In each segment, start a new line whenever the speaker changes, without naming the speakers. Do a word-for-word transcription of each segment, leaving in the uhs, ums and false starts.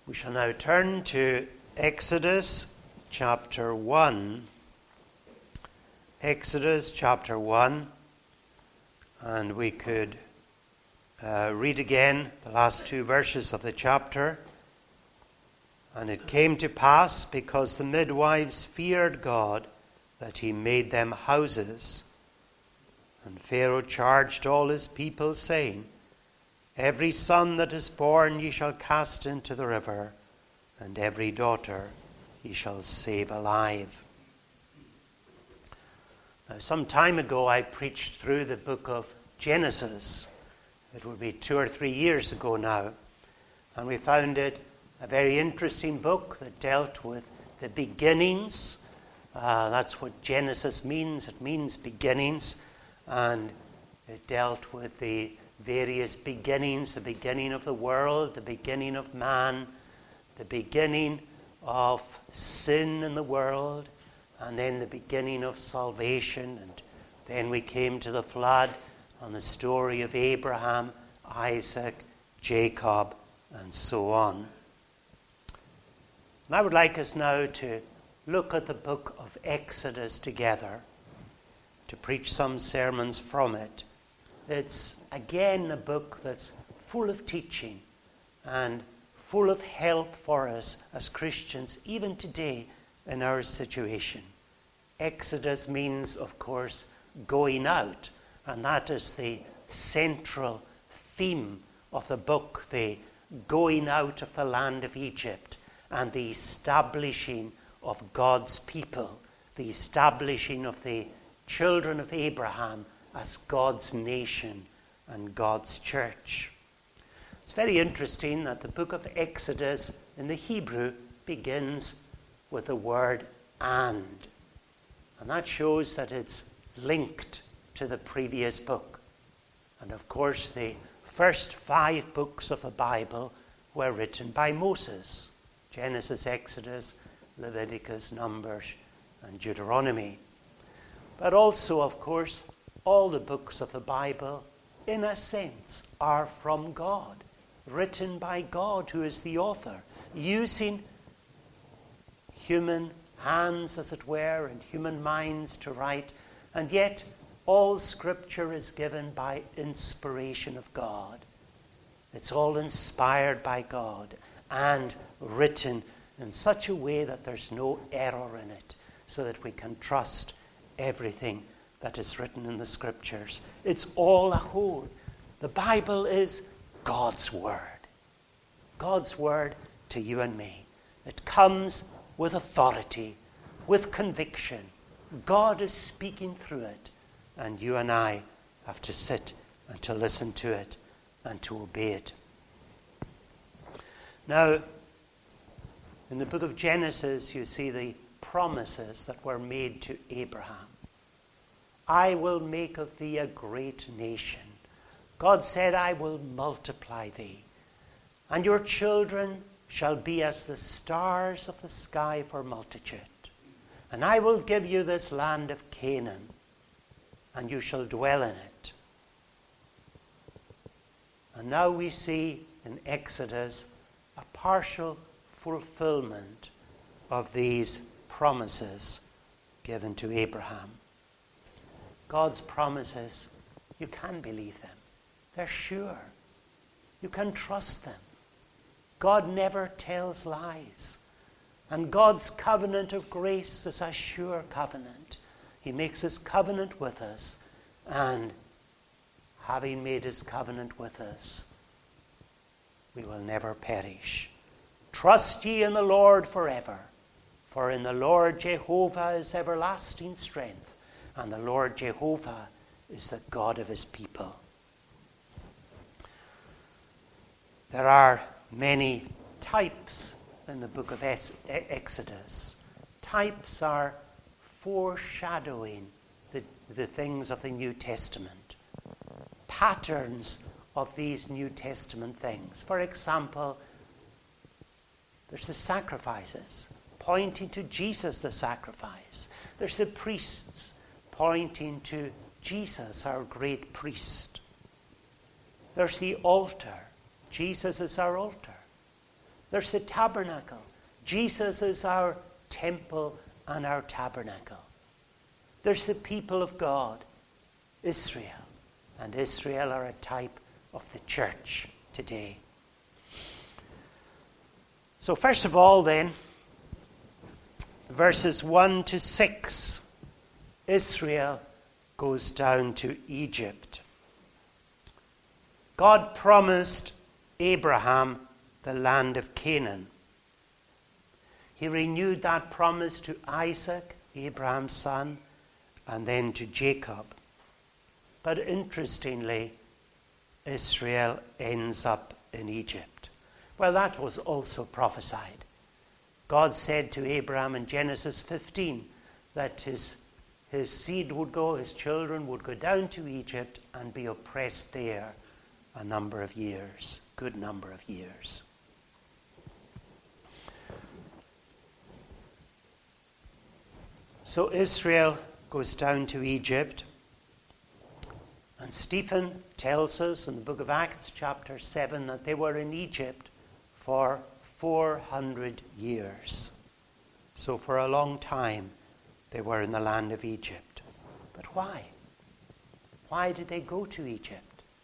We shall now turn to Exodus chapter one. Exodus chapter one, and we could uh, read again the last two verses of the chapter. And it came to pass, because the midwives feared God, that he made them houses. And Pharaoh charged all his people, saying, Every son that is born ye shall cast into the river, and every daughter ye shall save alive. Now, some time ago I preached through the book of Genesis. It would be two or three years ago now. And we found it a very interesting book that dealt with the beginnings. Uh, that's what Genesis means. It means beginnings. And it dealt with the various beginnings, the beginning of the world, the beginning of man, the beginning of sin in the world, and then the beginning of salvation. And then we came to the flood and the story of Abraham, Isaac, Jacob, and so on. And I would like us now to look at the book of Exodus together, to preach some sermons from it. It's again a book that's full of teaching and full of help for us as Christians, even today in our situation. Exodus means, of course, going out, and that is the central theme of the book, the going out of the land of Egypt and the establishing of God's people, the establishing of the children of Abraham as God's nation and God's church. It's very interesting that the book of Exodus in the Hebrew begins with the word and. And that shows that it's linked to the previous book. And of course, the first five books of the Bible were written by Moses: Genesis, Exodus, Leviticus, Numbers, and Deuteronomy. But also, of course, all the books of the Bible, in a sense, are from God, written by God, who is the author, using human hands, as it were, and human minds to write. And yet, all Scripture is given by inspiration of God. It's all inspired by God and written in such a way that there's no error in it, so that we can trust everything that is written in the Scriptures. It's all a whole. The Bible is God's Word. God's Word to you and me. It comes with authority, with conviction. God is speaking through it, and you and I have to sit and to listen to it and to obey it. Now, in the book of Genesis, you see the promises that were made to Abraham. I will make of thee a great nation. God said, I will multiply thee, and your children shall be as the stars of the sky for multitude. And I will give you this land of Canaan, and you shall dwell in it. And now we see in Exodus a partial fulfillment of these promises given to Abraham. God's promises, you can believe them. They're sure. You can trust them. God never tells lies. And God's covenant of grace is a sure covenant. He makes his covenant with us, and having made his covenant with us, we will never perish. Trust ye in the Lord forever, for in the Lord Jehovah is everlasting strength, and the Lord Jehovah is the God of his people. There are many types in the book of Exodus. Types are foreshadowing the, the things of the New Testament. Patterns of these New Testament things. For example, there's the sacrifices, pointing to Jesus the sacrifice. There's the priests, pointing to Jesus, our great priest. There's the altar. Jesus is our altar. There's the tabernacle. Jesus is our temple and our tabernacle. There's the people of God, Israel. And Israel are a type of the church today. So first of all then, verses one to six, Israel goes down to Egypt. God promised Abraham the land of Canaan. He renewed that promise to Isaac, Abraham's son, and then to Jacob. But interestingly, Israel ends up in Egypt. Well, that was also prophesied. God said to Abraham in Genesis fifteen that his, his seed would go, his children would go down to Egypt and be oppressed there a number of years, good number of years. So Israel goes down to Egypt. And Stephen tells us in the book of Acts chapter seven that they were in Egypt for four hundred years. So for a long time they were in the land of Egypt. But why? Why did they go to Egypt?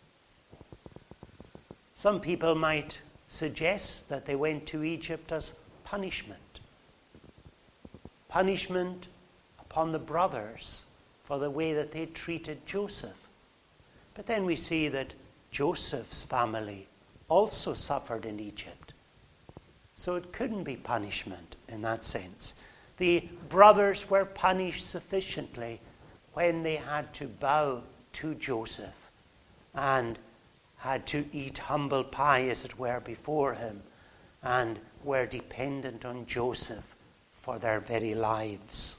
Some people might suggest that they went to Egypt as punishment. Punishment upon the brothers for the way that they treated Joseph. But then we see that Joseph's family also suffered in Egypt. So it couldn't be punishment in that sense. The brothers were punished sufficiently when they had to bow to Joseph and had to eat humble pie, as it were, before him, and were dependent on Joseph for their very lives.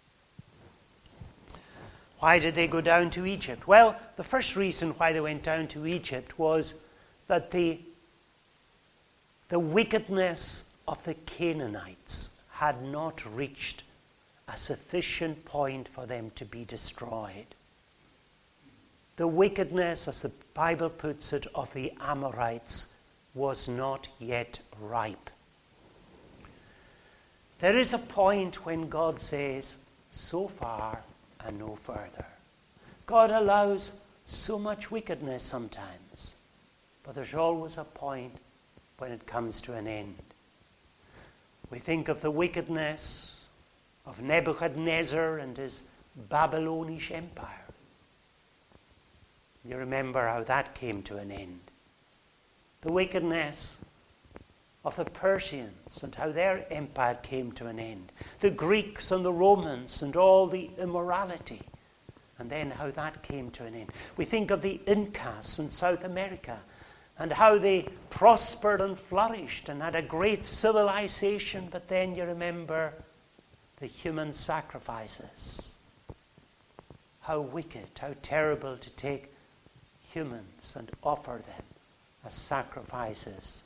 Why did they go down to Egypt? Well, the first reason why they went down to Egypt was that the, the wickedness of the Canaanites had not reached a sufficient point for them to be destroyed. The wickedness, as the Bible puts it, of the Amorites was not yet ripe. There is a point when God says, so far and no further. God allows so much wickedness sometimes, but there's always a point when it comes to an end. We think of the wickedness of Nebuchadnezzar and his Babylonish empire. You remember how that came to an end. The wickedness of the Persians and how their empire came to an end. The Greeks and the Romans and all the immorality, and then how that came to an end. We think of the Incas in South America and how they prospered and flourished and had a great civilization, but then you remember the human sacrifices. How wicked, how terrible to take humans and offer them as sacrifices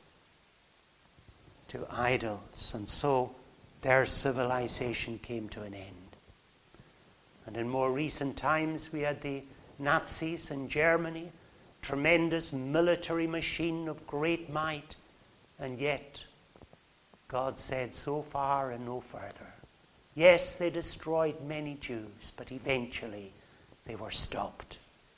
to idols. And so their civilization came to an end. And in more recent times we had the Nazis in Germany, tremendous military machine of great might, and yet God said so far and no further. Yes, they destroyed many Jews, but eventually they were stopped.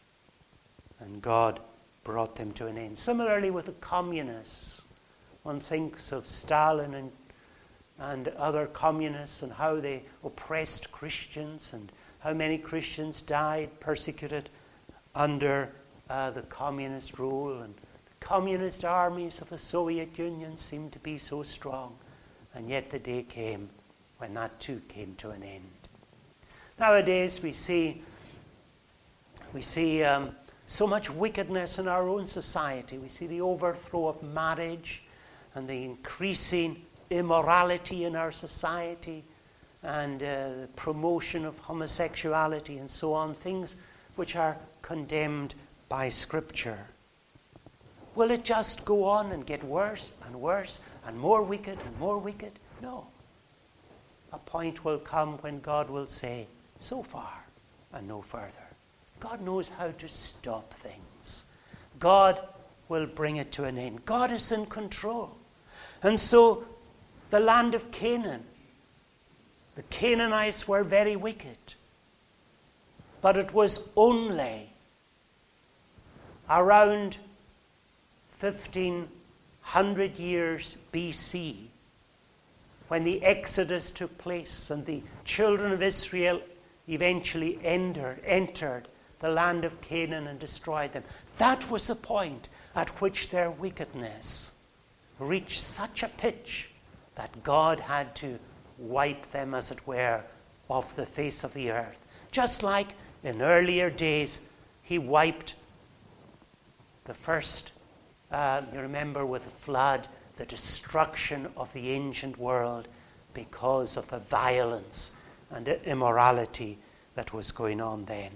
And God brought them to an end. Similarly with the communists. One thinks of Stalin and, and other communists and how they oppressed Christians and how many Christians died persecuted under uh, the communist rule. And the communist armies of the Soviet Union seemed to be so strong. And yet the day came when that too came to an end. Nowadays we see, we see um, so much wickedness in our own society. We see the overthrow of marriage and the increasing immorality in our society and uh, the promotion of homosexuality and so on, things which are condemned by Scripture. Will it just go on and get worse and worse and more wicked and more wicked? No. A point will come when God will say, so far and no further. God knows how to stop things. God will bring it to an end. God is in control. And so the land of Canaan, the Canaanites were very wicked. But it was only around fifteen hundred years B C when the Exodus took place and the children of Israel eventually entered, entered the land of Canaan and destroyed them. That was the point at which their wickedness reached such a pitch that God had to wipe them, as it were, off the face of the earth. Just like in earlier days, he wiped the first, uh, you remember with the flood, the destruction of the ancient world because of the violence and the immorality that was going on then.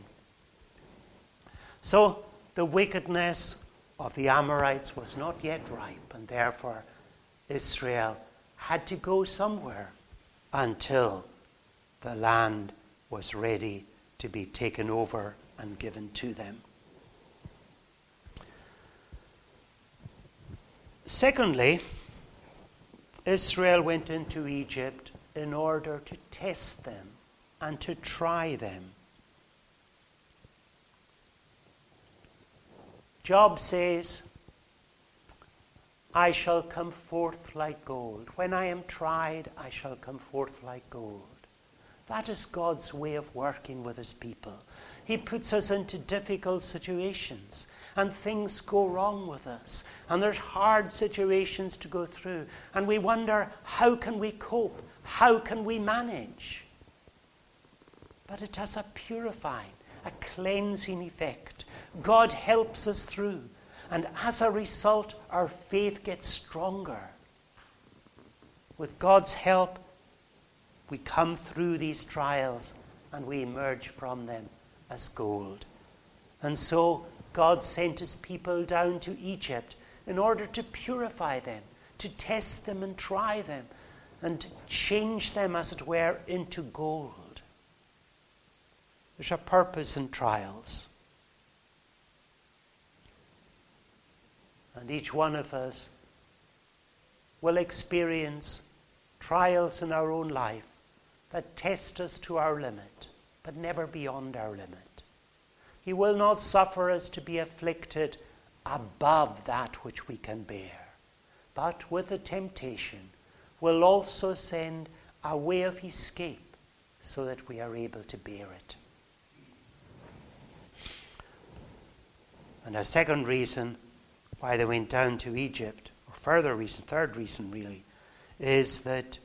So the wickedness of the Amorites was not yet ripe, and therefore Israel had to go somewhere until the land was ready to be taken over and given to them. Secondly, Israel went into Egypt in order to test them and to try them. Job says, I shall come forth like gold. When I am tried, I shall come forth like gold. That is God's way of working with his people. He puts us into difficult situations, and things go wrong with us, and there's hard situations to go through, and we wonder, how can we cope? How can we manage? But it has a purifying, a cleansing effect. God helps us through, and as a result, our faith gets stronger. With God's help, we come through these trials and we emerge from them as gold. And so God sent his people down to Egypt in order to purify them, to test them and try them, and change them, as it were, into gold. There's a purpose in trials. And each one of us will experience trials in our own life that test us to our limit, but never beyond our limit. He will not suffer us to be afflicted above that which we can bear, but with the temptation will also send a way of escape so that we are able to bear it. And a second reason why they went down to Egypt, or further reason, third reason really, is that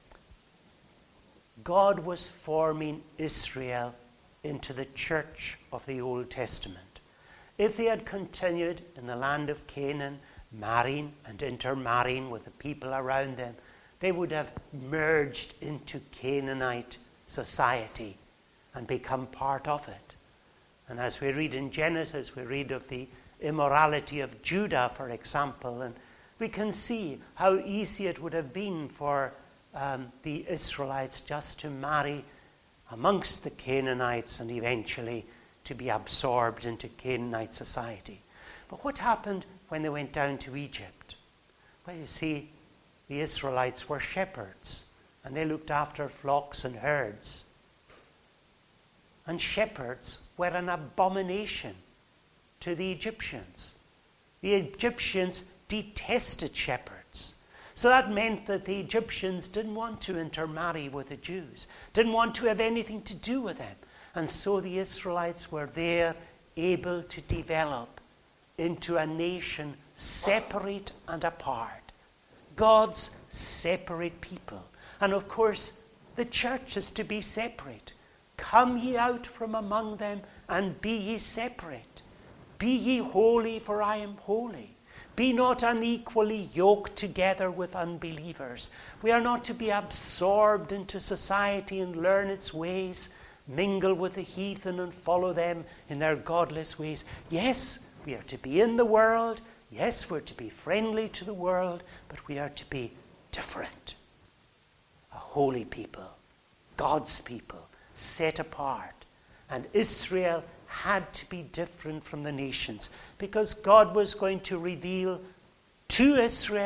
God was forming Israel into the church of the Old Testament. If they had continued in the land of Canaan, marrying and intermarrying with the people around them, they would have merged into Canaanite society and become part of it. And as we read in Genesis, we read of the immorality of Judah, for example, and we can see how easy it would have been for um, the Israelites just to marry amongst the Canaanites and eventually to be absorbed into Canaanite society. But what happened when they went down to Egypt? Well, you see, the Israelites were shepherds, and they looked after flocks and herds. And shepherds were an abomination to the Egyptians. The Egyptians detested shepherds. So that meant that the Egyptians didn't want to intermarry with the Jews, didn't want to have anything to do with them. And so the Israelites were there, able to develop into a nation separate and apart. God's separate people. And of course, the church is to be separate. Come ye out from among them, and be ye separate. Be ye holy, for I am holy. Be not unequally yoked together with unbelievers. We are not to be absorbed into society and learn its ways, mingle with the heathen and follow them in their godless ways. Yes, we are to be in the world. Yes, we're to be friendly to the world, but we are to be different. A holy people, God's people, set apart. And Israel had to be different from the nations because God was going to reveal to Israel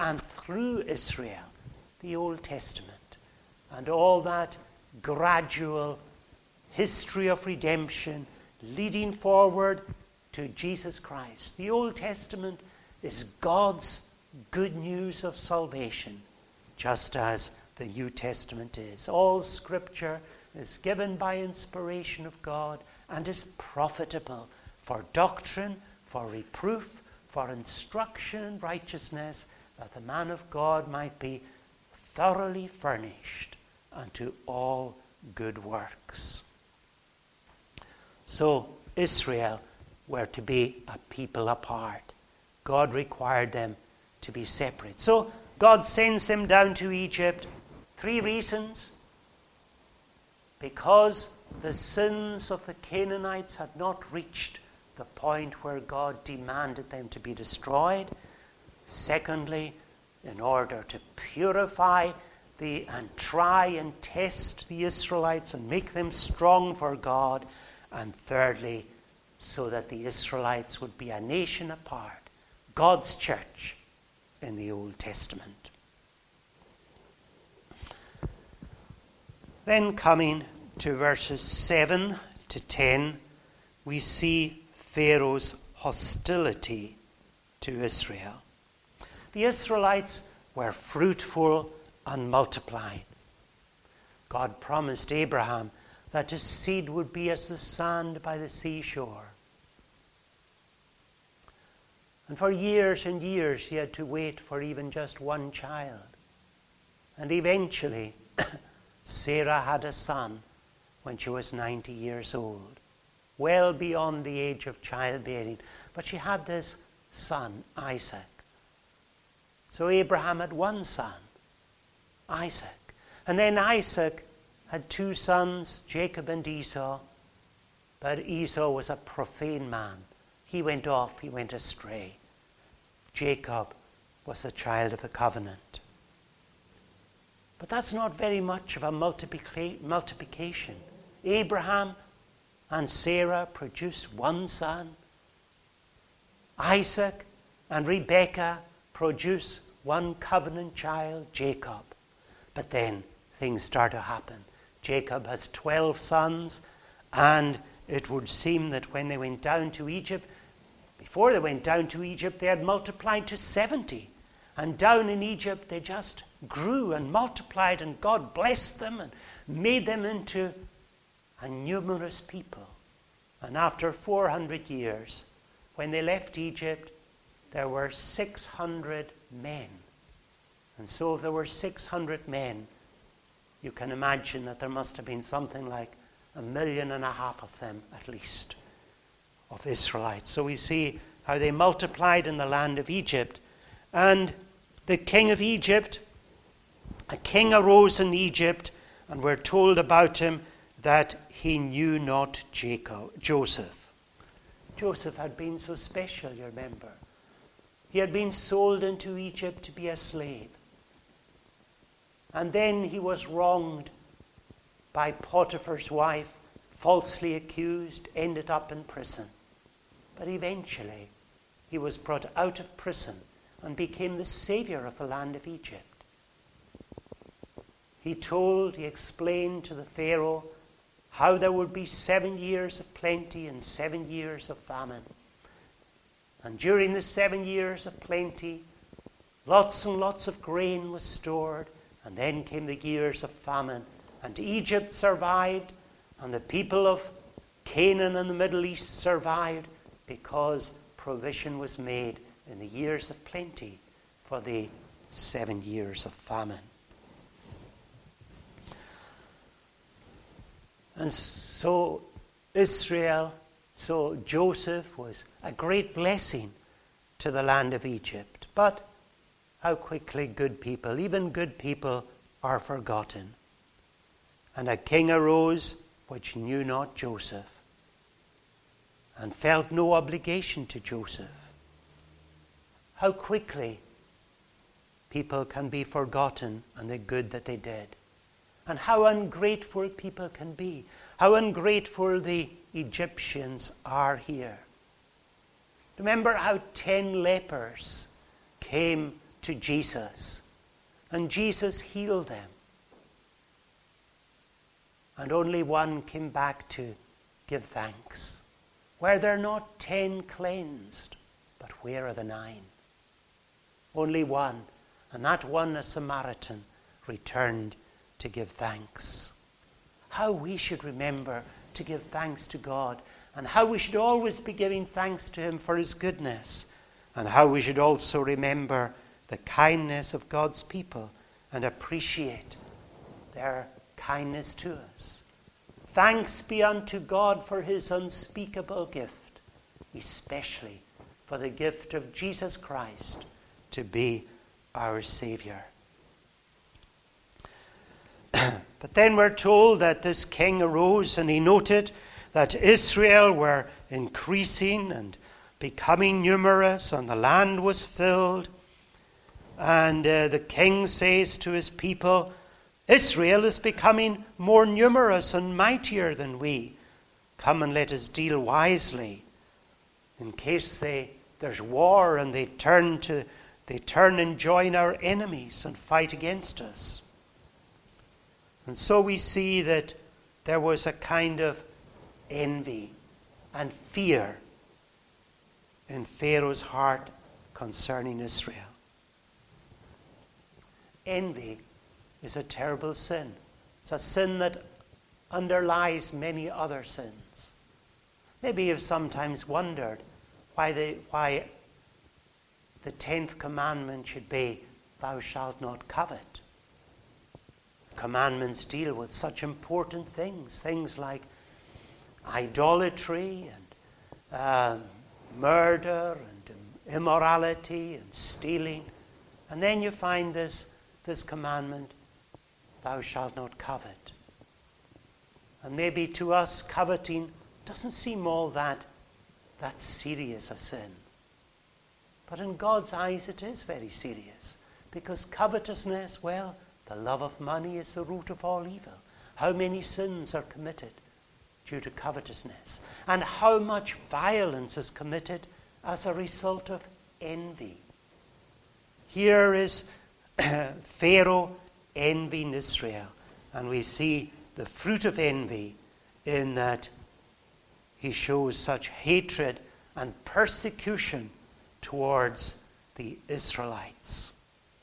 and through Israel, the Old Testament, and all that gradual history of redemption leading forward to Jesus Christ. The Old Testament is God's good news of salvation, just as the New Testament is. All Scripture is given by inspiration of God and is profitable for doctrine, for reproof, for instruction in righteousness, that the man of God might be thoroughly furnished unto all good works. So Israel were to be a people apart. God required them to be separate. So God sends them down to Egypt. Three reasons. Because the sins of the Canaanites had not reached the point where God demanded them to be destroyed. Secondly, in order to purify the and try and test the Israelites and make them strong for God. And thirdly, so that the Israelites would be a nation apart, God's church in the Old Testament. Then coming to verses seven to ten, we see Pharaoh's hostility to Israel. The Israelites were fruitful and multiplied. God promised Abraham that his seed would be as the sand by the seashore. And for years and years he had to wait for even just one child. And eventually Sarah had a son when she was ninety years old, well beyond the age of childbearing. But she had this son, Isaac. So Abraham had one son, Isaac. And then Isaac had two sons, Jacob and Esau. But Esau was a profane man. He went off, he went astray. Jacob was the child of the covenant. But that's not very much of a multiplica- multiplication. Abraham and Sarah produced one son. Isaac and Rebekah produce one covenant child, Jacob. But then things start to happen. Jacob has twelve sons, and it would seem that when they went down to Egypt, before they went down to Egypt, they had multiplied to seventy. And down in Egypt, they just grew and multiplied, and God blessed them and made them into a numerous people. And after four hundred years, when they left Egypt, there were six hundred men. And so if there were six hundred men, you can imagine that there must have been something like a million and a half of them, at least, of Israelites. So we see how they multiplied in the land of Egypt. And the king of Egypt, a king arose in Egypt, and we're told about him that he knew not Jacob, Joseph. Joseph had been so special, you remember. He had been sold into Egypt to be a slave. And then he was wronged by Potiphar's wife, falsely accused, ended up in prison. But eventually he was brought out of prison and became the savior of the land of Egypt. He told, he explained to the Pharaoh how there would be seven years of plenty and seven years of famine. And during the seven years of plenty, lots and lots of grain was stored. And then came the years of famine. And Egypt survived, and the people of Canaan and the Middle East survived, because provision was made in the years of plenty for the seven years of famine. And so Israel, so Joseph was a great blessing to the land of Egypt. But how quickly good people, even good people, are forgotten. And a king arose which knew not Joseph, and felt no obligation to Joseph. How quickly people can be forgotten and the good that they did. And how ungrateful people can be. How ungrateful the Egyptians are here. Remember how ten lepers came to Jesus, and Jesus healed them. And only one came back to give thanks. Were there not ten cleansed? But where are the nine? Only one, and that one a Samaritan, returned to give thanks. How we should remember to give thanks to God, and how we should always be giving thanks to him for his goodness, and how we should also remember the kindness of God's people and appreciate their kindness to us. Thanks be unto God for his unspeakable gift, especially for the gift of Jesus Christ to be our Savior. But then we're told that this king arose and he noted that Israel were increasing and becoming numerous, and the land was filled. And uh, the king says to his people, Israel is becoming more numerous and mightier than we. Come and let us deal wisely, in case they there's war and they turn to they turn and join our enemies and fight against us. And so we see that there was a kind of envy and fear in Pharaoh's heart concerning Israel. Envy is a terrible sin. It's a sin that underlies many other sins. Maybe you've sometimes wondered why the, why the tenth commandment should be, thou shalt not covet. Commandments deal with such important things, things like idolatry and um, murder and immorality and stealing. And then you find this, this commandment, thou shalt not covet. And maybe to us, coveting doesn't seem all that, that serious a sin. But in God's eyes it is very serious. Because covetousness, well, the love of money is the root of all evil. How many sins are committed due to covetousness? And how much violence is committed as a result of envy? Here is Pharaoh envying Israel. And we see the fruit of envy in that he shows such hatred and persecution towards the Israelites.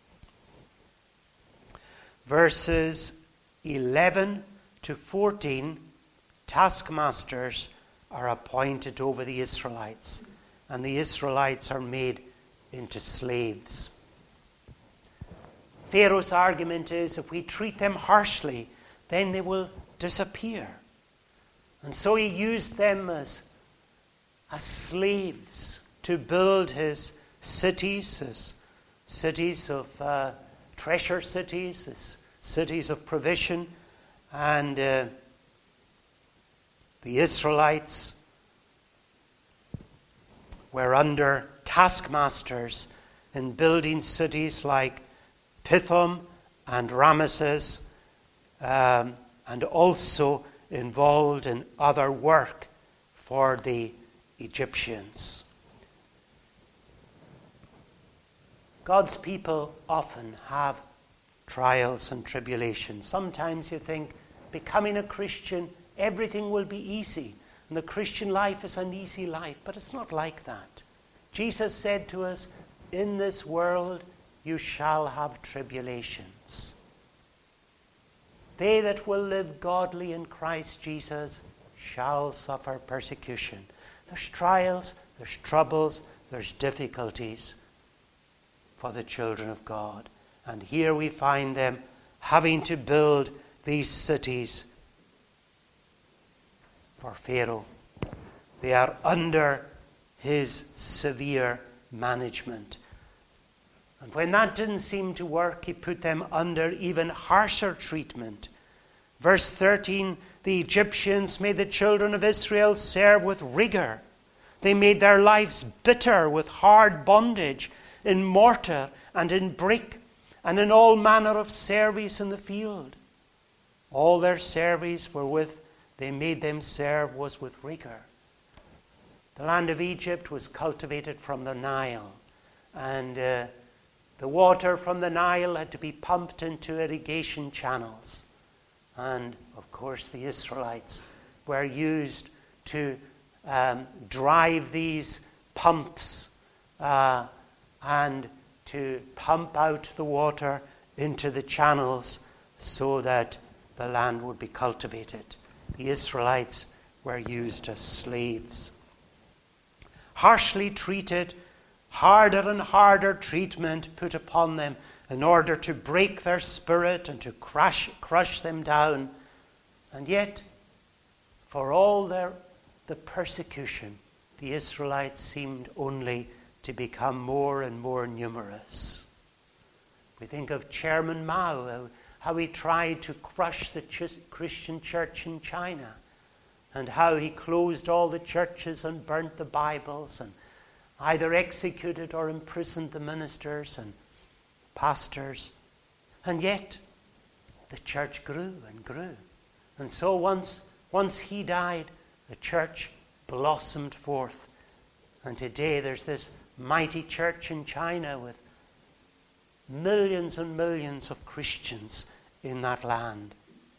Verses eleven to fourteen, taskmasters are appointed over the Israelites, and the Israelites are made into slaves. Pharaoh's argument is, if we treat them harshly, then they will disappear. And so he used them as, as slaves to build his cities, his cities of uh, treasure cities, his cities of provision. And uh, the Israelites were under taskmasters in building cities like Pithom and Ramesses, um, and also involved in other work for the Egyptians. God's people often have trials and tribulations. Sometimes you think, becoming a Christian, everything will be easy, and the Christian life is an easy life, but it's not like that. Jesus said to us, in this world you shall have tribulations. They that will live godly in Christ Jesus shall suffer persecution. There's trials, there's troubles, there's difficulties for the children of God. And here we find them having to build these cities for Pharaoh. They are under his severe management. And when that didn't seem to work, he put them under even harsher treatment. Verse thirteen, the Egyptians made the children of Israel serve with rigor. They made their lives bitter with hard bondage, in mortar and in brick, and in all manner of service in the field. All their service wherewith they made them serve was with rigor. The land of Egypt was cultivated from the Nile, and uh, The water from the Nile had to be pumped into irrigation channels. And, of course, the Israelites were used to um, drive these pumps uh, and to pump out the water into the channels so that the land would be cultivated. The Israelites were used as slaves. Harshly treated, harder and harder treatment put upon them in order to break their spirit and to crush, crush them down. And yet, for all their the persecution, the Israelites seemed only to become more and more numerous. We think of Chairman Mao, how he tried to crush the ch- Christian church in China, and how he closed all the churches and burnt the Bibles and either executed or imprisoned the ministers and pastors. And yet, the church grew and grew. And so once, once he died, the church blossomed forth. And today there's this mighty church in China with millions and millions of Christians in that land.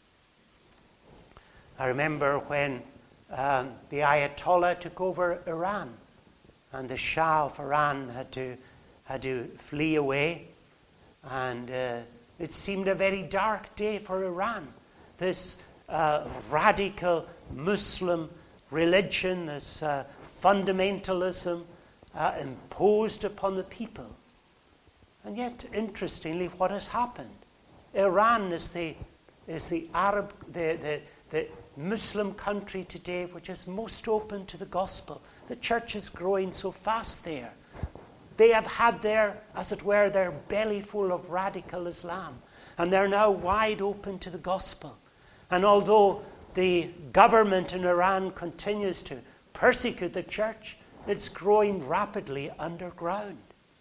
I remember when um, the Ayatollah took over Iran, and the Shah of Iran had to had to flee away, and uh, it seemed a very dark day for Iran. This uh, radical Muslim religion, this uh, fundamentalism uh, imposed upon the people. And yet, interestingly, what has happened? Iran is the is the Arab, the, the, the Muslim country today which is most open to the gospel. The church is growing so fast there. They have had their, as it were, their belly full of radical Islam. And they're now wide open to the gospel. And although the government in Iran continues to persecute the church, it's growing rapidly underground.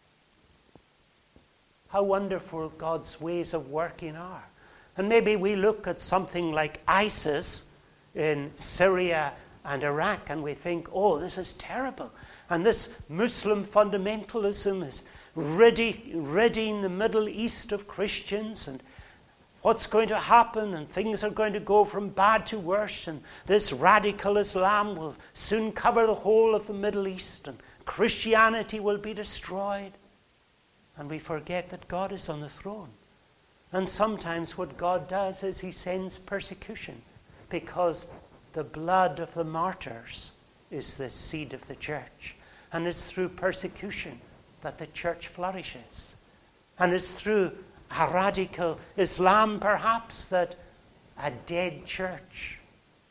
How wonderful God's ways of working are. And maybe we look at something like ISIS in Syria and Iraq and we think, oh, this is terrible. And this Muslim fundamentalism is ridding, ridding the Middle East of Christians, and what's going to happen, and things are going to go from bad to worse, and this radical Islam will soon cover the whole of the Middle East, and Christianity will be destroyed. And we forget that God is on the throne. And sometimes what God does is he sends persecution, because the blood of the martyrs is the seed of the church. And it's through persecution that the church flourishes. And it's through a radical Islam, perhaps, that a dead church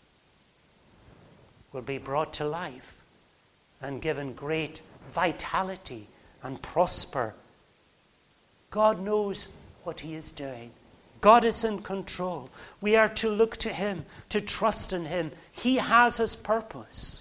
will be brought to life and given great vitality and prosper. God knows what he is doing. God is in control. We are to look to him, to trust in him. He has his purpose.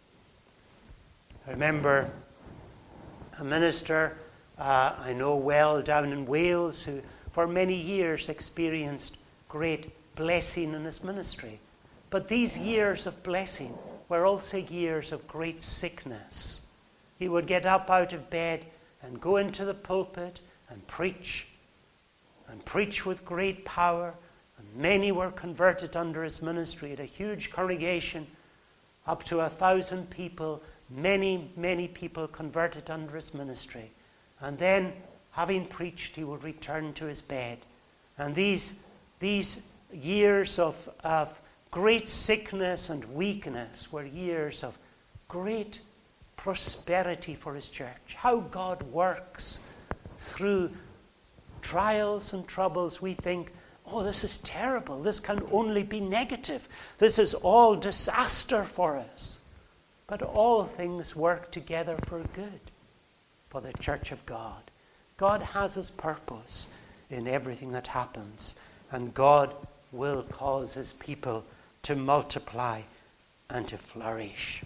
I remember a minister uh, I know well down in Wales who for many years experienced great blessing in his ministry. But these years of blessing were also years of great sickness. He would get up out of bed and go into the pulpit and preach, and preach with great power. And many were converted under his ministry. At a huge congregation, up to a thousand people, many, many people converted under his ministry. And then, having preached, he would return to his bed. And these, these years of, of great sickness and weakness were years of great prosperity for his church. How God works through trials and troubles. We think, oh, this is terrible. This can only be negative. This is all disaster for us. But all things work together for good for the church of God. God has his purpose in everything that happens. And God will cause his people to multiply and to flourish.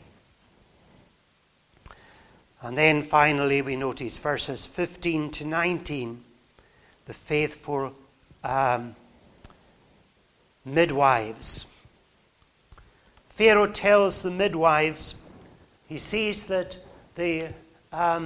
And then finally we notice verses fifteen to nineteen. The faithful um, midwives. Pharaoh tells the midwives, he sees that the um,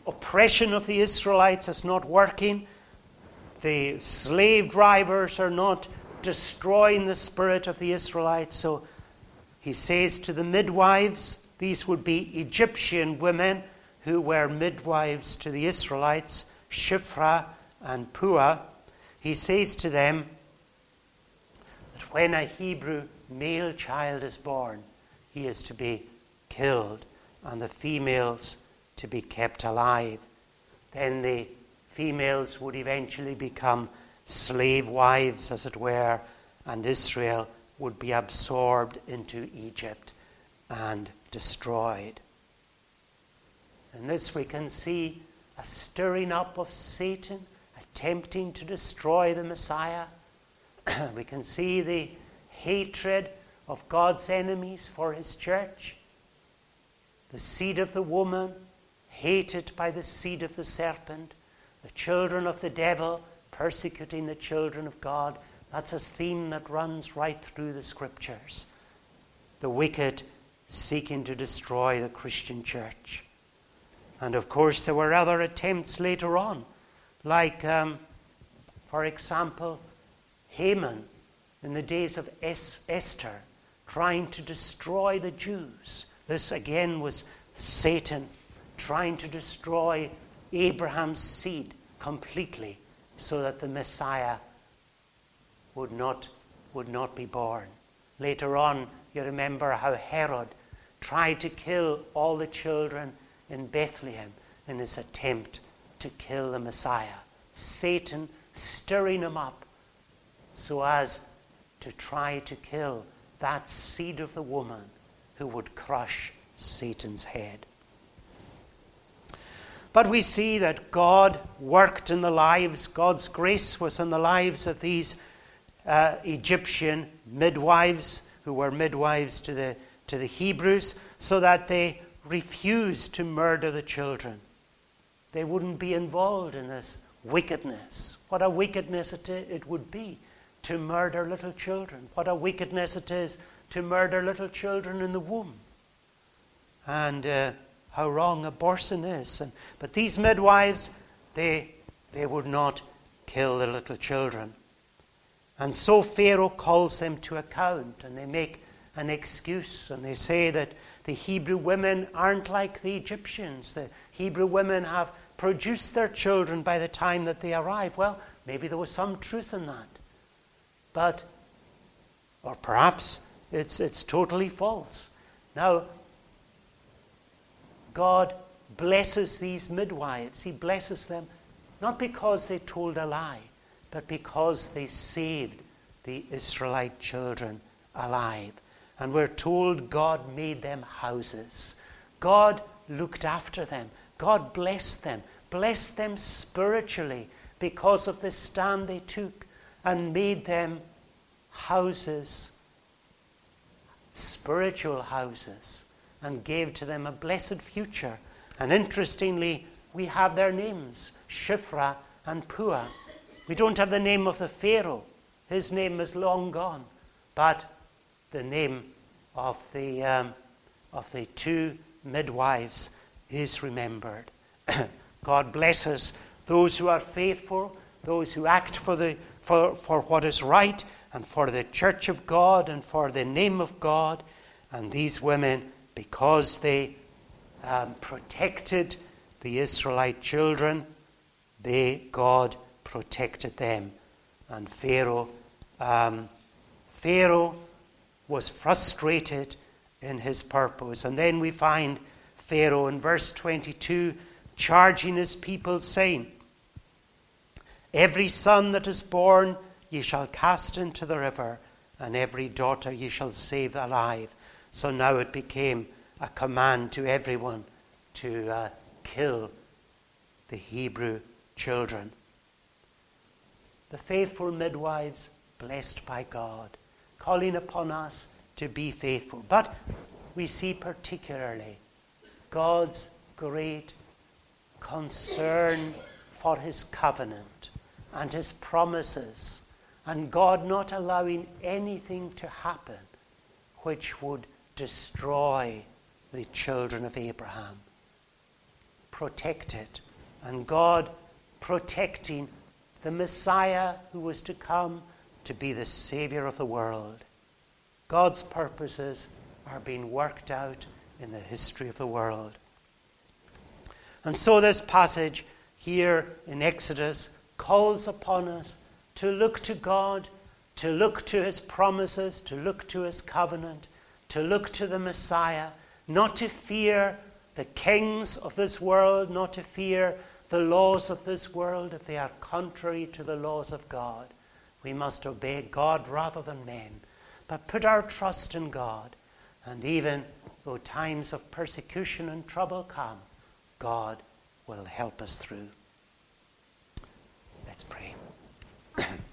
oppression of the Israelites is not working. The slave drivers are not destroying the spirit of the Israelites. So he says to the midwives, these would be Egyptian women who were midwives to the Israelites, Shiphrah and Puah. He says to them that when a Hebrew male child is born, he is to be killed, and the females to be kept alive. Then the females would eventually become slave wives, as it were, and Israel would be absorbed into Egypt and destroyed. In this we can see a stirring up of Satan, attempting to destroy the Messiah. We can see the hatred of God's enemies for his church. The seed of the woman hated by the seed of the serpent. The children of the devil persecuting the children of God. That's a theme that runs right through the scriptures. The wicked seeking to destroy the Christian church. And of course there were other attempts later on, like, um, for example, Haman in the days of es- Esther, trying to destroy the Jews. This again was Satan trying to destroy Abraham's seed completely so that the Messiah would not, would not be born. Later on, you remember how Herod tried to kill all the children in Bethlehem in his attempt to kill the Messiah. Satan stirring him up so as to try to kill that seed of the woman who would crush Satan's head. But we see that God worked in the lives, God's grace was in the lives of these uh, Egyptian midwives who were midwives to the, to the Hebrews, so that they refused to murder the children. They wouldn't be involved in this wickedness. What a wickedness it, it would be to murder little children. What a wickedness it is to murder little children in the womb. And uh, how wrong abortion is. And, but these midwives, they, they would not kill the little children. And so Pharaoh calls them to account, and they make an excuse, and they say that the Hebrew women aren't like the Egyptians. The Hebrew women have produced their children by the time that they arrive. Well, maybe there was some truth in that. But, or perhaps it's, it's totally false. Now, God blesses these midwives. He blesses them not because they told a lie, but because they saved the Israelite children alive. And we're told God made them houses. God looked after them. God blessed them. Blessed them spiritually because of the stand they took, and made them houses, spiritual houses, and gave to them a blessed future. And interestingly, we have their names, Shiphrah and Puah. We don't have the name of the Pharaoh. His name is long gone. But the name of the um, of the two midwives is remembered. God blesses those who are faithful, those who act for the for, for what is right, and for the church of God, and for the name of God. And these women, because they um, protected the Israelite children, they God protected them. And Pharaoh, um, Pharaoh was frustrated in his purpose. And then we find Pharaoh in verse twenty-two charging his people, saying, "Every son that is born ye shall cast into the river, and every daughter ye shall save alive." So now it became a command to everyone to uh, kill the Hebrew children. The faithful midwives, blessed by God, calling upon us to be faithful. But we see particularly God's great concern for his covenant and his promises, and God not allowing anything to happen which would destroy the children of Abraham. protected, and God protecting the Messiah who was to come to be the Savior of the world. God's purposes are being worked out in the history of the world. And so this passage here in Exodus calls upon us to look to God, to look to his promises, to look to his covenant, to look to the Messiah, not to fear the kings of this world, not to fear the laws of this world if they are contrary to the laws of God. We must obey God rather than men, but put our trust in God. And even though times of persecution and trouble come, God will help us through. Let's pray.